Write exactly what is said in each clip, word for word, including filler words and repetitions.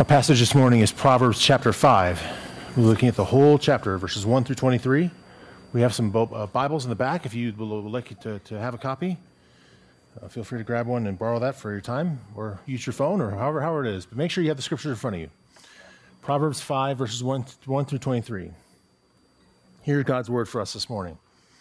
Our passage this morning is Proverbs chapter five. We're looking at the whole chapter, verses one through twenty-three. We have some uh, Bibles in the back if you would like to, to have a copy. Uh, feel free to grab one and borrow that for your time, or use your phone, or however, however it is. But make sure you have the scriptures in front of you. Proverbs five, verses one, one through twenty-three. Hear God's word for us this morning.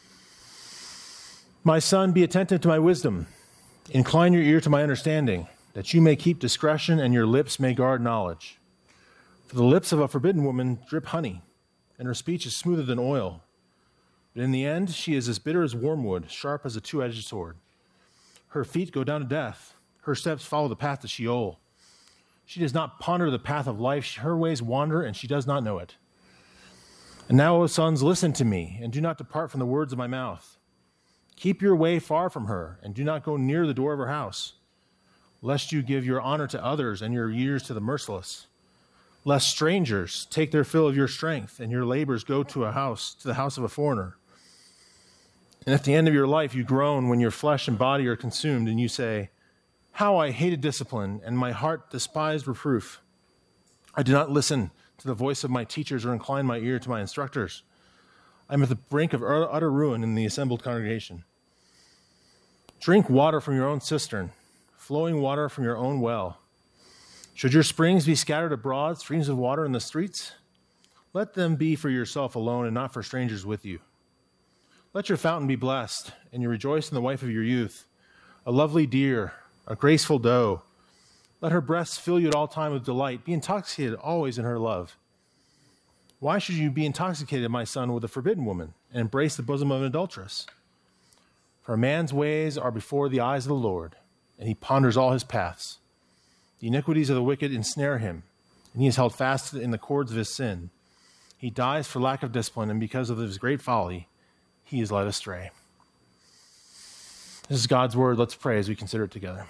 My son, be attentive to my wisdom. Incline your ear to my understanding, that you may keep discretion and your lips may guard knowledge. For the lips of a forbidden woman drip honey, and her speech is smoother than oil. But in the end, she is as bitter as wormwood, sharp as a two-edged sword. Her feet go down to death. Her steps follow the path to Sheol. She does not ponder the path of life. Her ways wander, and she does not know it. And now, O sons, listen to me, and do not depart from the words of my mouth. Keep your way far from her, and do not go near the door of her house, lest you give your honor to others and your years to the merciless. Lest strangers take their fill of your strength, and your labors go to a house, to the house of a foreigner. And at the end of your life you groan when your flesh and body are consumed, and you say, how I hated discipline, and my heart despised reproof. I did not listen to the voice of my teachers or incline my ear to my instructors. I am at the brink of utter ruin in the assembled congregation. Drink water from your own cistern, flowing water from your own well. Should your springs be scattered abroad, streams of water in the streets? Let them be for yourself alone and not for strangers with you. Let your fountain be blessed, and you rejoice in the wife of your youth, a lovely deer, a graceful doe. Let her breasts fill you at all time with delight. Be intoxicated always in her love. Why should you be intoxicated, my son, with a forbidden woman, and embrace the bosom of an adulteress? For a man's ways are before the eyes of the Lord, and he ponders all his paths. The iniquities of the wicked ensnare him, and he is held fast in the cords of his sin. He dies for lack of discipline, and because of his great folly, he is led astray. This is God's word. Let's pray as we consider it together.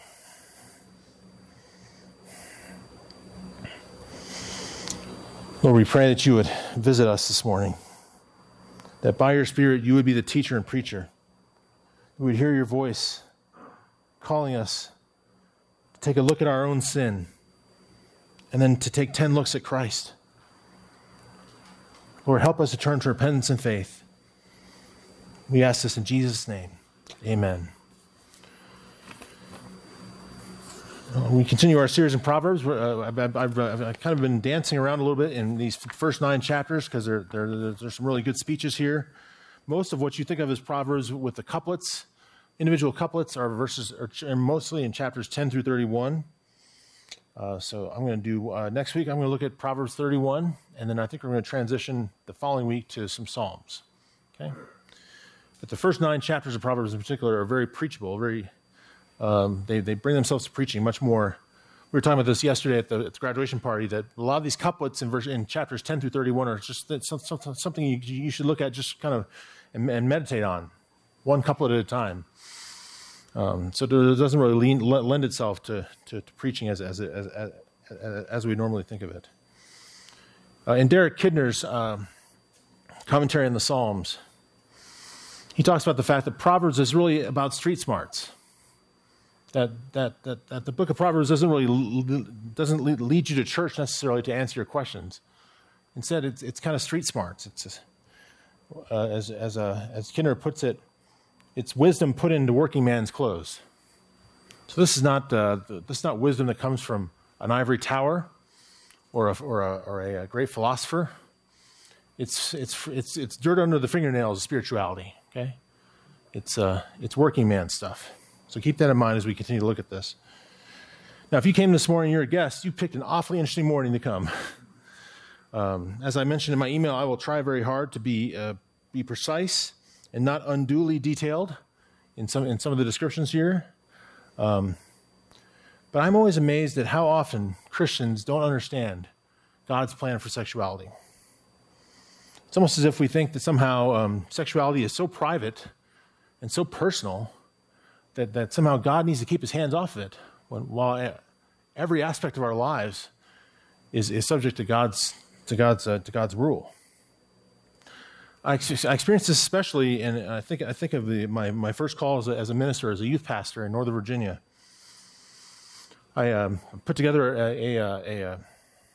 Lord, we pray that you would visit us this morning, that by your Spirit you would be the teacher and preacher. We would hear your voice calling us to take a look at our own sin and then to take ten looks at Christ. Lord, help us to turn to repentance and faith. We ask this in Jesus' name. Amen. Uh, we continue our series in Proverbs. Uh, I've, I've, I've kind of been dancing around a little bit in these first nine chapters because there, there, there's some really good speeches here. Most of what you think of as Proverbs with the couplets, individual couplets, are verses are mostly in chapters ten through thirty-one. Uh, so I'm going to do, uh, next week I'm going to look at Proverbs thirty-one, and then I think we're going to transition the following week to some Psalms. Okay? But the first nine chapters of Proverbs in particular are very preachable, very, um, they, they bring themselves to preaching much more. We were talking about this yesterday at the, at the graduation party, that a lot of these couplets in, verse, in chapters ten through thirty-one are just something you, you should look at just kind of and, and meditate on, one couplet at a time. Um, so it doesn't really lean, lend itself to, to, to preaching as, as, as, as, as we normally think of it. Uh, in Derek Kidner's um, commentary on the Psalms, he talks about the fact that Proverbs is really about street smarts. That, that that that the book of Proverbs doesn't really doesn't lead you to church necessarily to answer your questions. Instead, it's it's kind of street smarts. It's uh, as as uh, as Kidner puts it, it's wisdom put into working man's clothes. So this is not uh, this is not wisdom that comes from an ivory tower or a or a, or a, a great philosopher. It's it's it's it's dirt under the fingernails of spirituality. Okay, it's uh it's working man stuff. So keep that in mind as we continue to look at this. Now, if you came this morning, you're a guest, you picked an awfully interesting morning to come. Um, as I mentioned in my email, I will try very hard to be uh, be precise and not unduly detailed in some in some of the descriptions here. Um, but I'm always amazed at how often Christians don't understand God's plan for sexuality. It's almost as if we think that somehow um, sexuality is so private and so personal That, that somehow God needs to keep his hands off of it, when, while every aspect of our lives is, is subject to God's to God's uh, to God's rule. I, I experienced this especially, and I think I think of the, my my first call as a, as a minister, as a youth pastor in Northern Virginia. I um, put together a, a, a, a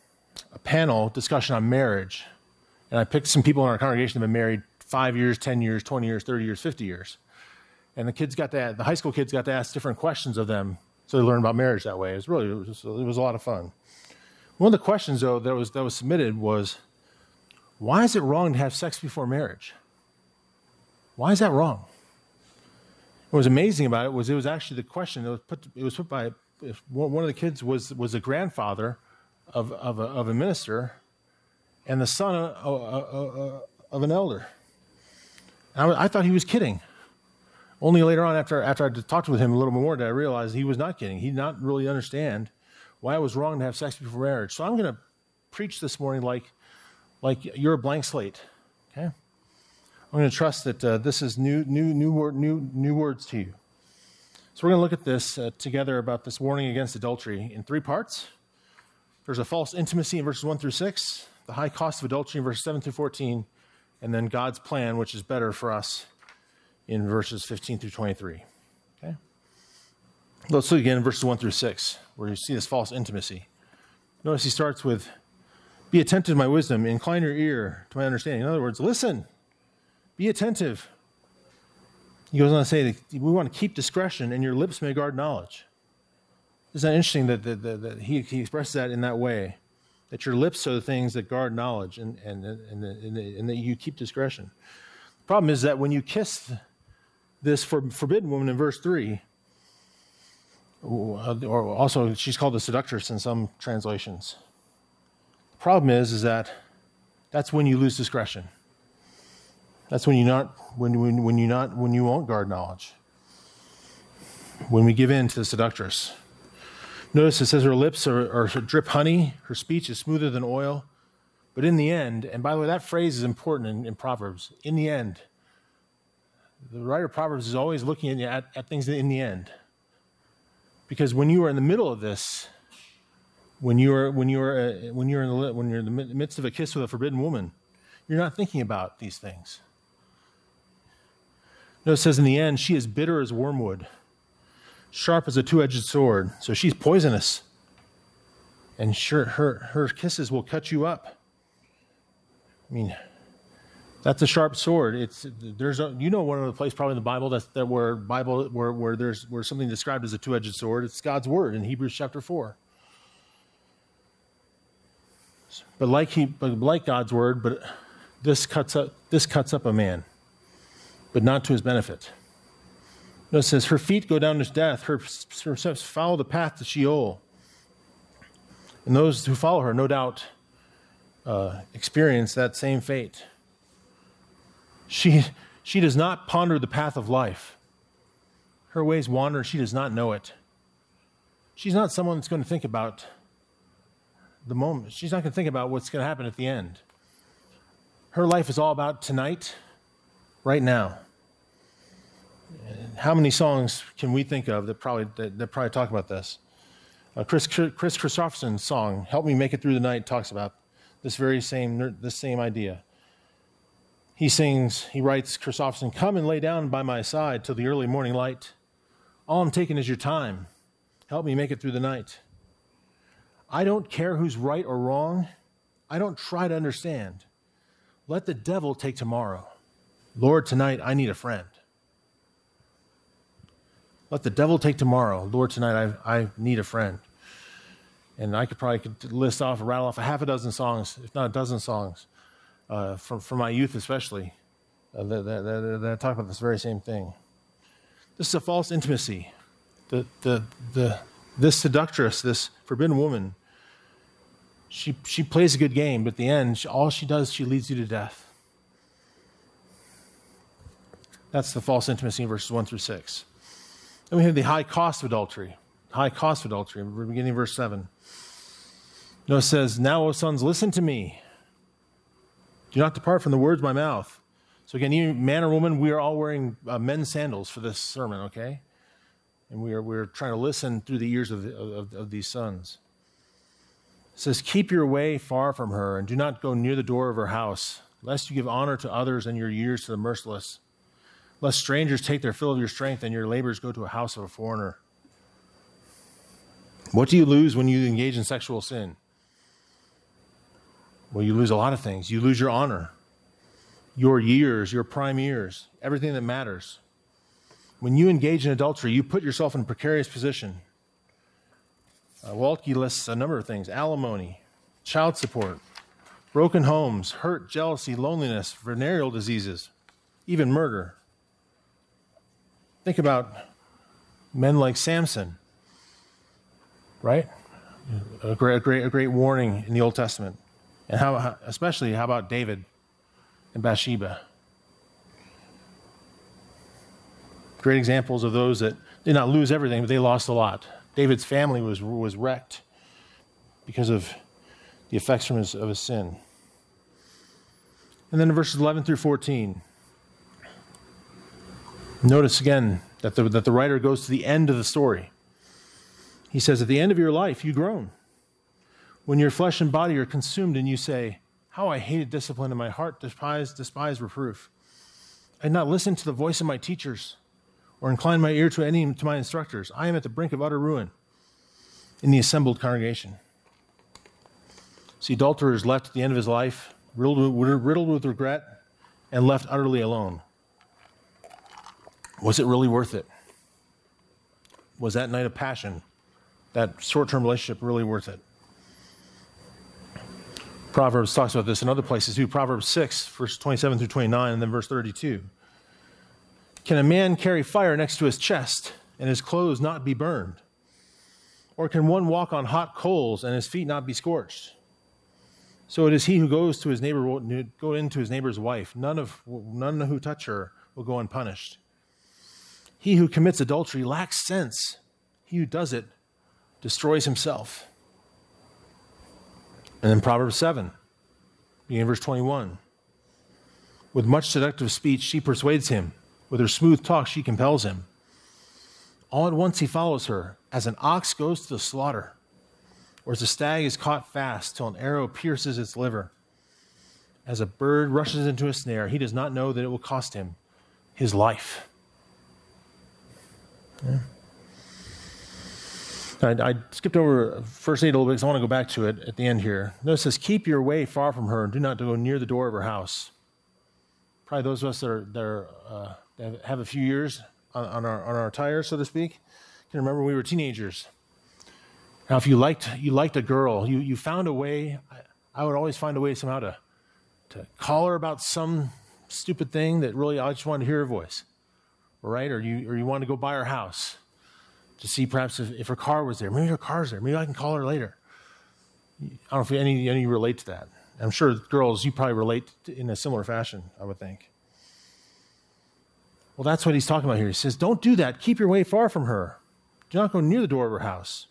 a panel discussion on marriage. And I picked some people in our congregation that have been married five years, ten years, twenty years, thirty years, fifty years. And the kids got to, the high school kids got to ask different questions of them, so they learned about marriage that way. It was really, it was, it was a lot of fun. One of the questions, though, that was that was submitted was, why is it wrong to have sex before marriage? Why is that wrong? What was amazing about it was it was actually the question that was put. It was put by one of the kids was was a grandfather of of a, of a minister, and the son of, of, of an elder. And I, I thought he was kidding. Only later on, after after I talked with him a little more, did I realize he was not kidding. He did not really understand why it was wrong to have sex before marriage. So I'm going to preach this morning like like you're a blank slate. Okay. I'm going to trust that uh, this is new, new, new, word, new, new words to you. So we're going to look at this uh, together about this warning against adultery in three parts. There's a false intimacy in verses one through six, the high cost of adultery in verses seven through fourteen, and then God's plan, which is better for us, in verses fifteen through twenty-three. Okay. Let's look again in verses one through six, where you see this false intimacy. Notice he starts with, "Be attentive to my wisdom, incline your ear to my understanding." In other words, listen. Be attentive. He goes on to say that we want to keep discretion, and your lips may guard knowledge. Isn't that interesting that, that, that, that he, he expresses that in that way, that your lips are the things that guard knowledge and, and, and, and, and that you keep discretion. The problem is that when you kiss this for, forbidden woman in verse three, or also she's called a seductress in some translations. The problem is, is that that's when you lose discretion. That's when you not when when when you not when you won't guard knowledge. When we give in to the seductress. Notice it says her lips are, are drip honey, her speech is smoother than oil. But in the end, and by the way, that phrase is important in, in Proverbs. In the end, the writer of Proverbs is always looking at, at things in the end. Because when you are in the middle of this, when you are when you are uh, when you're in the when you're in the midst of a kiss with a forbidden woman, you're not thinking about these things. Notice it says in the end, she is bitter as wormwood, sharp as a two-edged sword. So she's poisonous. And sure, her, her kisses will cut you up. I mean, that's a sharp sword. It's there's a, you know one other place probably in the Bible that's that where Bible where where there's where something described as a two-edged sword. It's God's word in Hebrews chapter four. But like he but like God's word, but this cuts up this cuts up a man, but not to his benefit. Notice it says, her feet go down to death, her, her steps follow the path to Sheol. And those who follow her, no doubt, uh, experience that same fate. She, she does not ponder the path of life. Her ways wander, she does not know it. She's not someone that's going to think about the moment. She's not going to think about what's going to happen at the end. Her life is all about tonight, right now. How many songs can we think of that probably that, that probably talk about this? Uh, Chris Chris Christopherson's song "Help Me Make It Through the Night" talks about this very same this same idea. He sings, he writes, Christopherson, "Come and lay down by my side till the early morning light. All I'm taking is your time. Help me make it through the night. I don't care who's right or wrong. I don't try to understand. Let the devil take tomorrow. Lord, tonight I need a friend. Let the devil take tomorrow. Lord, tonight I, I need a friend." And I could probably could list off, rattle off a half a dozen songs, if not a dozen songs, uh, from, from my youth especially, uh, that, that, that, that talk about this very same thing. This is a false intimacy. The, the, the, this seductress, this forbidden woman, she, she plays a good game, but at the end, she, all she does, she leads you to death. That's the false intimacy in verses one through six. Then we have the high cost of adultery. High cost of adultery. We're beginning verse seven. Notice it says, "Now, O sons, listen to me. Do not depart from the words of my mouth." So again, you man or woman, we are all wearing uh, men's sandals for this sermon, okay? And we are we're trying to listen through the ears of, the, of, of these sons. It says, "Keep your way far from her, and do not go near the door of her house, lest you give honor to others and your years to the merciless. Lest strangers take their fill of your strength and your labors go to a house of a foreigner." What do you lose when you engage in sexual sin? Well, you lose a lot of things. You lose your honor, your years, your prime years, everything that matters. When you engage in adultery, you put yourself in a precarious position. Uh, Waltke lists a number of things: alimony, child support, broken homes, hurt, jealousy, loneliness, venereal diseases, even murder. Think about men like Samson, right? A great, a great, a great warning in the Old Testament. And how, especially, how about David and Bathsheba? Great examples of those that did not lose everything, but they lost a lot. David's family was was wrecked because of the effects from his, of his sin. And then in verses eleven through fourteen, notice again that the, that the writer goes to the end of the story. He says, at the end of your life, you groan. When your flesh and body are consumed and you say, how I hated discipline and my heart despised, despised reproof. I did not listen to the voice of my teachers or incline my ear to any to my instructors. I am at the brink of utter ruin in the assembled congregation. See, adulterer is left at the end of his life, riddled with, riddled with regret, and left utterly alone. Was it really worth it? Was that night of passion, that short-term relationship, really worth it? Proverbs talks about this in other places too. Proverbs six, verse twenty-seven through twenty-nine, and then verse thirty-two. Can a man carry fire next to his chest and his clothes not be burned? Or can one walk on hot coals and his feet not be scorched? So it is he who goes to his neighbor will go into his neighbor's wife. None of none who touch her will go unpunished. He who commits adultery lacks sense. He who does it destroys himself. And then Proverbs seven, beginning in verse twenty-one. With much seductive speech she persuades him. With her smooth talk she compels him. All at once he follows her, as an ox goes to the slaughter, or as a stag is caught fast till an arrow pierces its liver. As a bird rushes into a snare, he does not know that it will cost him his life. Yeah. I, I skipped over verse eight a little bit because I want to go back to it at the end here. Notice it says, keep your way far from her and do not go near the door of her house. Probably those of us that, are, that, are, uh, that have a few years on, on, our, on our tires, so to speak, can remember when we were teenagers. Now, if you liked you liked a girl, you, you found a way, I, I would always find a way somehow to, to call her about some stupid thing that really I just wanted to hear her voice, right? Or you, or you wanted to go by her house to see perhaps if, if her car was there. Maybe her car's there. Maybe I can call her later. I don't know if any, any relate to that. I'm sure girls, you probably relate in a similar fashion, I would think. Well, that's what he's talking about here. He says, don't do that. Keep your way far from her. Do not go near the door of her house.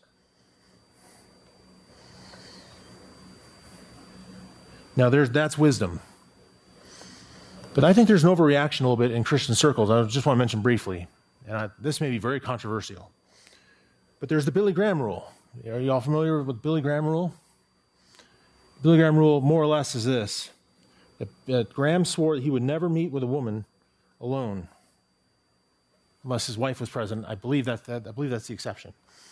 Now, there's that's wisdom. But I think there's an overreaction a little bit in Christian circles. I just want to mention briefly, and I, this may be very controversial. But there's the Billy Graham rule. Are you all familiar with the Billy Graham rule? Billy Graham rule, more or less, is this. That, that Graham swore that he would never meet with a woman alone unless his wife was present. I believe, that, that, I believe that's the exception.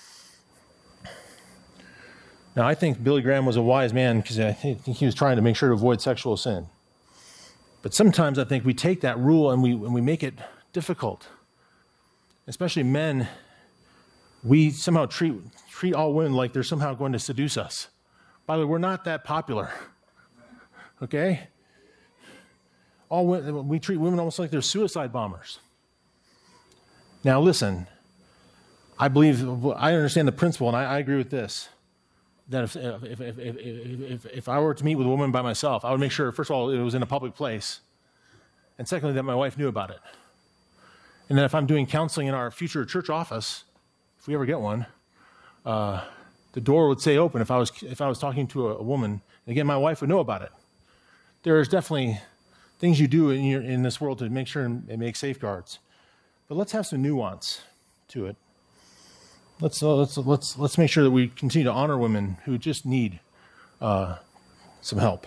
Now, I think Billy Graham was a wise man because I think he was trying to make sure to avoid sexual sin. But sometimes I think we take that rule and we, and we make it difficult. Especially men, we somehow treat, treat all women like they're somehow going to seduce us. By the way, we're not that popular, okay? All women, we treat women almost like they're suicide bombers. Now, listen, I believe, I understand the principle, and I, I agree with this, that if if, if, if, if if I were to meet with a woman by myself, I would make sure, first of all, it was in a public place, and secondly, that my wife knew about it. And then if I'm doing counseling in our future church office, if we ever get one, uh, the door would stay open if I was if I was talking to a, a woman. And again, my wife would know about it. There's definitely things you do in your, in this world to make sure and make safeguards. But let's have some nuance to it. Let's uh, let's let's let's make sure that we continue to honor women who just need uh, some help.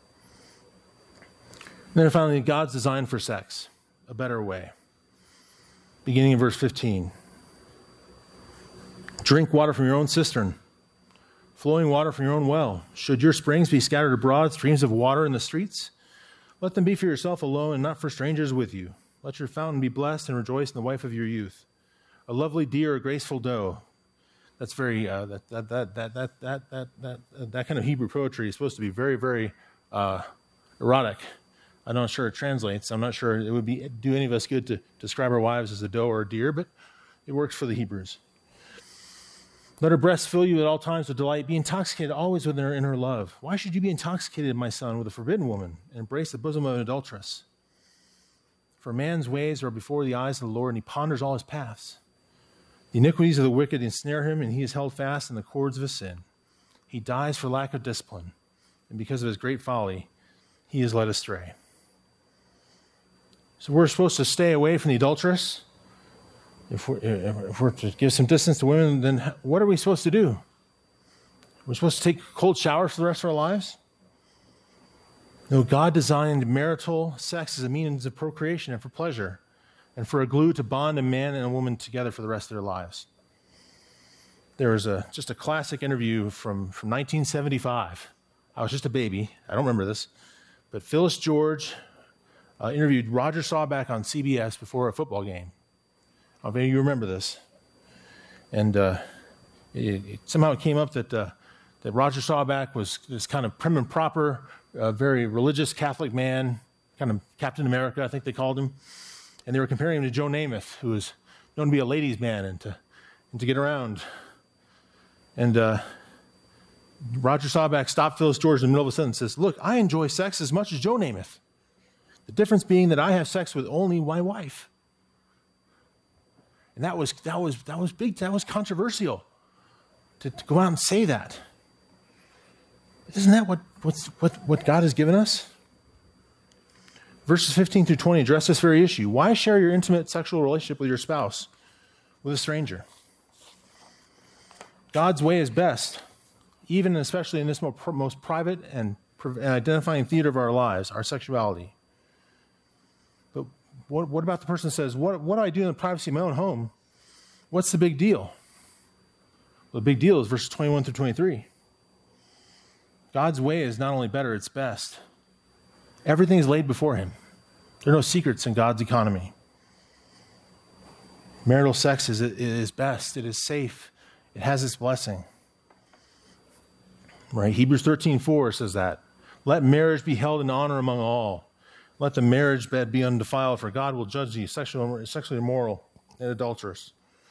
And then finally, God's design for sex, a better way. Beginning in verse fifteen. Drink water from your own cistern. flowing water from your own well. Should your springs be scattered abroad, streams of water in the streets? Let them be for yourself alone and not for strangers with you. Let your fountain be blessed and rejoice in the wife of your youth. A lovely deer, a graceful doe. That's very, uh, that, that, that, that, that, that, that, that, uh, that kind of Hebrew poetry is supposed to be very, very uh, erotic. I'm not sure it translates. I'm not sure it would be do any of us good to describe our wives as a doe or a deer, but it works for the Hebrews. Let her breasts fill you at all times with delight. Be intoxicated always within her in her love. Why should you be intoxicated, my son, with a forbidden woman and embrace the bosom of an adulteress? For man's ways are before the eyes of the Lord, and he ponders all his paths. The iniquities of the wicked ensnare him, and he is held fast in the cords of his sin. He dies for lack of discipline, and because of his great folly, he is led astray. So we're supposed to stay away from the adulteress. If we're, if we're to give some distance to women, then what are we supposed to do? We're supposed to take cold showers for the rest of our lives? No, God designed marital sex as a means of procreation and for pleasure, and for a glue to bond a man and a woman together for the rest of their lives. There was a just a classic interview from, from nineteen seventy-five. I was just a baby. I don't remember this. But Phyllis George uh, interviewed Roger Staubach on C B S before a football game. I don't know if you remember this. And uh, it, it, somehow it came up that uh, that Roger Staubach was this kind of prim and proper, uh, very religious Catholic man, kind of Captain America, I think they called him. And they were comparing him to Joe Namath, who was known to be a ladies' man and to, and to get around. And uh, Roger Staubach stopped Phyllis George in the middle of a sentence and says, look, I enjoy sex as much as Joe Namath. The difference being that I have sex with only my wife. And that was that was that was big. That was controversial to, to go out and say that. Isn't that what what's, what what God has given us? Verses fifteen through twenty address this very issue. Why share your intimate sexual relationship with your spouse, with a stranger? God's way is best, even and especially in this most private and identifying theater of our lives, our sexuality. But what, what about the person that says, what, what do I do in the privacy of my own home? What's the big deal? Well, the big deal is verses twenty-one through twenty-three. God's way is not only better, it's best. Everything is laid before him. There are no secrets in God's economy. Marital sex is, is best. It is safe. It has its blessing. Right? Hebrews thirteen four says that. Let marriage be held in honor among all. Let the marriage bed be undefiled, for God will judge the sexual, sexually immoral and adulterous.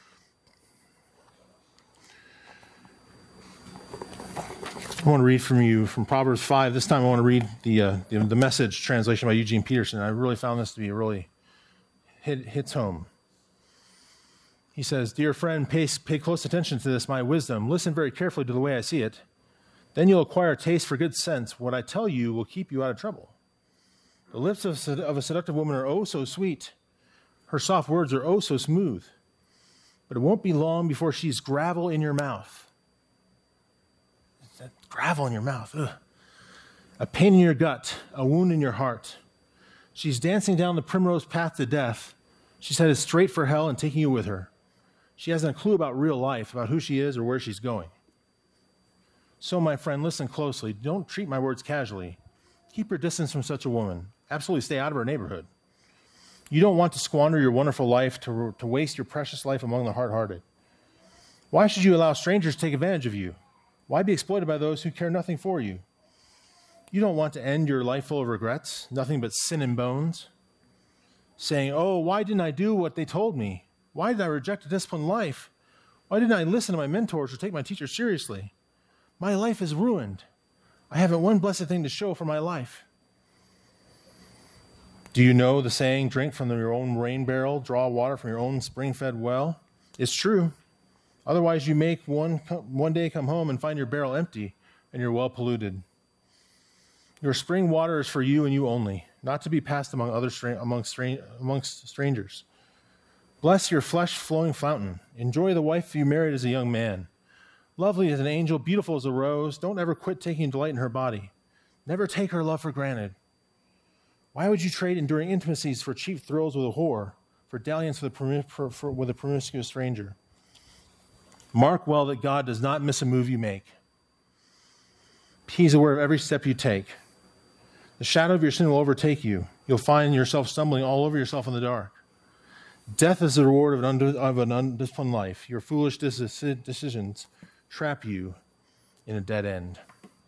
I want to read from you from Proverbs five. This time I want to read the uh, the, the Message translation by Eugene Peterson. I really found this to be really hit, hits home. He says, dear friend, pay, pay close attention to this, my wisdom. Listen very carefully to the way I see it. Then you'll acquire a taste for good sense. What I tell you will keep you out of trouble. The lips of, of a seductive woman are oh so sweet. Her soft words are oh so smooth. But it won't be long before she's gravel in your mouth. That gravel in your mouth. Ugh. A pain in your gut, a wound in your heart. She's dancing down the primrose path to death. She's headed straight for hell and taking you with her. She hasn't a clue about real life, about who she is or where she's going. So, my friend, listen closely. Don't treat my words casually. Keep your distance from such a woman. Absolutely stay out of her neighborhood. You don't want to squander your wonderful life, to, to waste your precious life among the hard-hearted. Why should you allow strangers to take advantage of you? Why be exploited by those who care nothing for you? You don't want to end your life full of regrets, nothing but sin and bones, saying, oh, why didn't I do what they told me? Why did I reject a disciplined life? Why didn't I listen to my mentors or take my teacher seriously? My life is ruined. I haven't one blessed thing to show for my life. Do you know the saying, drink from your own rain barrel, draw water from your own spring-fed well? It's true. Otherwise, you make one, one day come home and find your barrel empty and your well polluted. Your spring water is for you and you only, not to be passed among other among stra- amongst strangers. Bless your flesh-flowing fountain. Enjoy the wife you married as a young man. Lovely as an angel, beautiful as a rose. Don't ever quit taking delight in her body. Never take her love for granted. Why would you trade enduring intimacies for cheap thrills with a whore, for dalliance with a, for, for, with a promiscuous stranger? Mark well that God does not miss a move you make. He's aware of every step you take. The shadow of your sin will overtake you. You'll find yourself stumbling all over yourself in the dark. Death is the reward of an, undu- of an undisciplined life. Your foolish deci- decisions trap you in a dead end.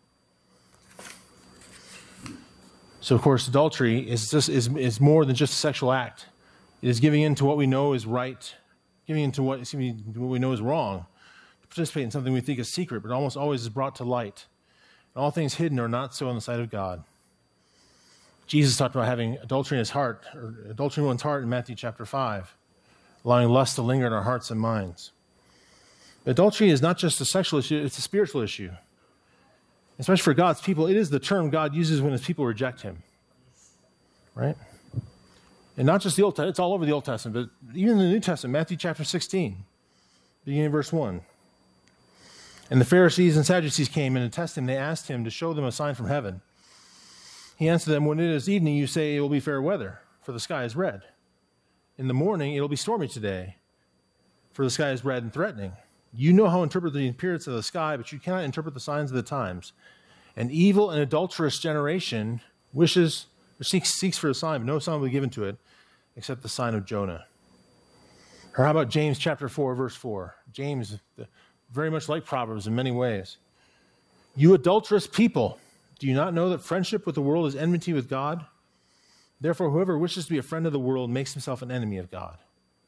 So, of course, adultery is, just, is, is more than just a sexual act. It is giving in to what we know is right, giving in to what, excuse me, what we know is wrong, to participate in something we think is secret, but almost always is brought to light. And all things hidden are not so in the sight of God. Jesus talked about having adultery in his heart, or adultery in one's heart in Matthew chapter five, allowing lust to linger in our hearts and minds. But adultery is not just a sexual issue, it's a spiritual issue. Especially for God's people, it is the term God uses when his people reject him. Right? And not just the Old Testament, it's all over the Old Testament, but even in the New Testament, Matthew chapter sixteen, beginning in verse one. And the Pharisees and Sadducees came in and tested him. They asked him to show them a sign from heaven. He answered them, when it is evening, you say it will be fair weather, for the sky is red. In the morning, it will be stormy today, for the sky is red and threatening. You know how to interpret the appearance of the sky, but you cannot interpret the signs of the times. An evil and adulterous generation wishes or seeks, seeks for a sign, but no sign will be given to it, except the sign of Jonah. Or how about James chapter four, verse four? James, very much like Proverbs in many ways. You adulterous people, do you not know that friendship with the world is enmity with God? Therefore, whoever wishes to be a friend of the world makes himself an enemy of God.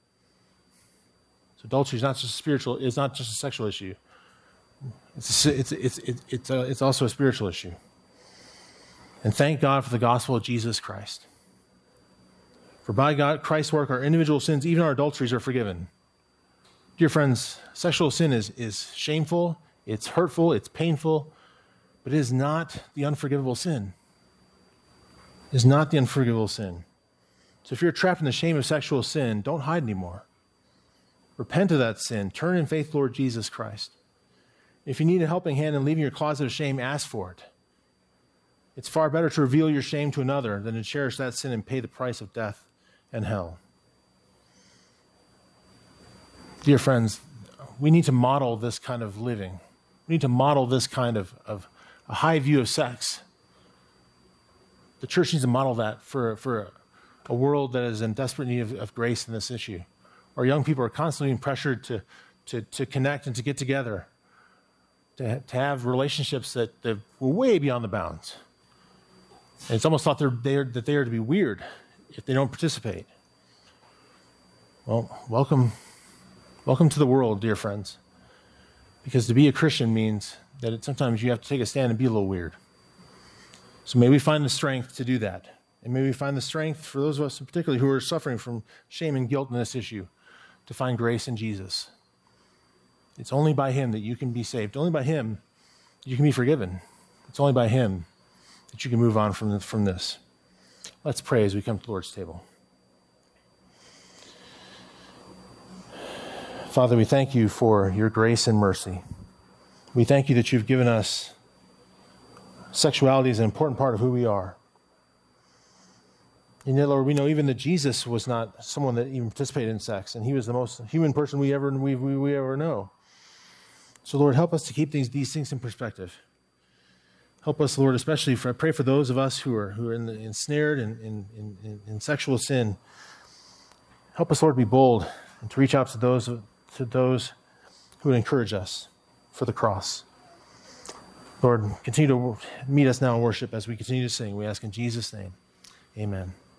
So adultery is not just a spiritual, it's not just a sexual issue. It's a, it's it's it's it's, a, it's also a spiritual issue. And thank God for the gospel of Jesus Christ. For by God, Christ's work, our individual sins, even our adulteries, are forgiven. Dear friends, sexual sin is is shameful, it's hurtful, it's painful. But it is not the unforgivable sin. It is not the unforgivable sin. So if you're trapped in the shame of sexual sin, don't hide anymore. Repent of that sin. Turn in faith, Lord Jesus Christ. If you need a helping hand in leaving your closet of shame, ask for it. It's far better to reveal your shame to another than to cherish that sin and pay the price of death and hell. Dear friends, we need to model this kind of living. We need to model this kind of, of a high view of sex. The church needs to model that for, for a world that is in desperate need of, of grace in this issue. Our young people are constantly being pressured to, to, to connect and to get together, to, to have relationships that, that were way beyond the bounds. And it's almost thought they're, they're, that they are to be weird if they don't participate. Well, welcome, welcome to the world, dear friends. Because to be a Christian means that it, sometimes you have to take a stand and be a little weird. So may we find the strength to do that. And may we find the strength for those of us particularly who are suffering from shame and guilt in this issue to find grace in Jesus. It's only by him that you can be saved. Only by him you can be forgiven. It's only by him that you can move on from, from this. Let's pray as we come to the Lord's table. Father, we thank you for your grace and mercy. We thank you that you've given us sexuality as an important part of who we are. And yet, Lord, we know even that Jesus was not someone that even participated in sex, and he was the most human person we ever we, we, we ever know. So, Lord, help us to keep these, these things in perspective. Help us, Lord, especially for I pray for those of us who are who are in the, ensnared in, in, in, in sexual sin. Help us, Lord, be bold and to reach out to those to those who would encourage us for the cross. Lord, continue to meet us now in worship as we continue to sing. We ask in Jesus' name, amen.